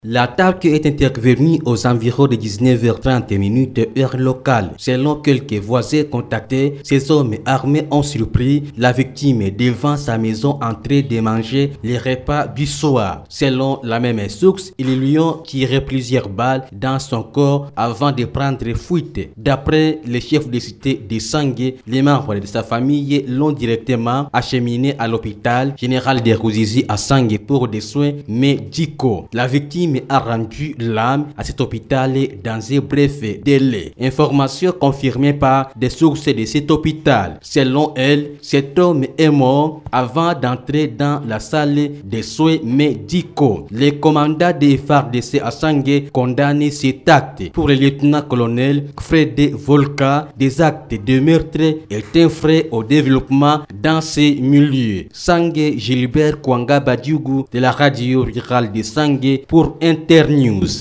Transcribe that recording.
L'attaque est intervenue aux environs de 19h30 heure locale. Selon quelques voisins contactés, ces hommes armés ont surpris la victime devant sa maison en train de manger les repas du soir. Selon la même source, ils lui ont tiré plusieurs balles dans son corps avant de prendre fuite. D'après le chef de cité de Sangué, les membres de sa famille l'ont directement acheminé à l'hôpital général de Ruzizi à Sangué pour des soins médicaux. La victime a rendu l'âme à cet hôpital dans un bref délai. Information confirmée par des sources de cet hôpital. Selon elle, cet homme est mort avant d'entrer dans la salle des soins médicaux. Le commandant des FARDC à Sangué condamne cet acte. Pour le lieutenant-colonel Fred Volka, des actes de meurtre est un frein au développement dans ces milieux. Sangué Gilbert Kwanga Badiougu de la radio rurale de Sangué pour Internews.